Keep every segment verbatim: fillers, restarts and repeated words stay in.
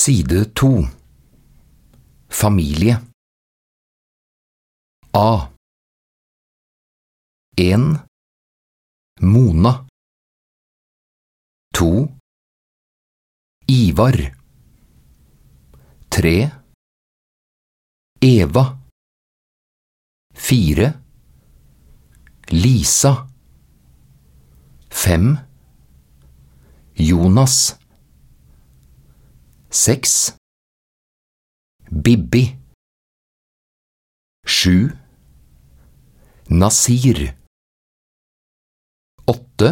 Side to. Familie. A. En. Mona. To. Ivar. Tre. Eva. Fire. Lisa. Fem. Jonas. Seks. Bibi. Sju. Nasir. Åtte.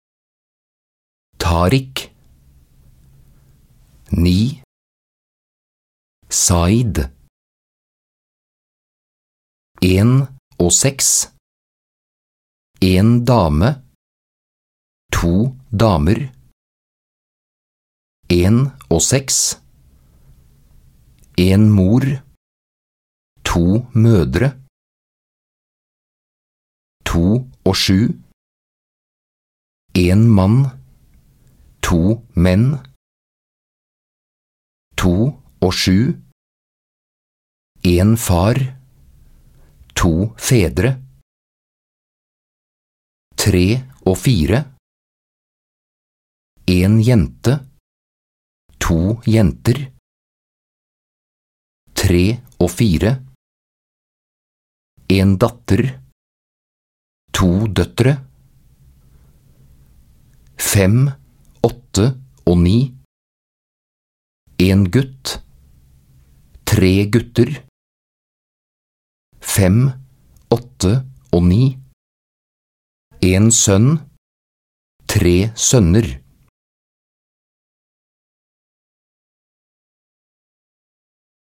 Tarik. Ni. Said. En og seks. En dame. To damer. En og seks. En mor. To mødre. To og sju. En mann. To menn. To og sju. En far. To fedre. Tre og fire. En jente. To jenter. Tre og fire. En datter. To døtre. Fem, åtte og ni. En gutt. Tre gutter. Fem, åtte og ni. En sønn. Tre sønner.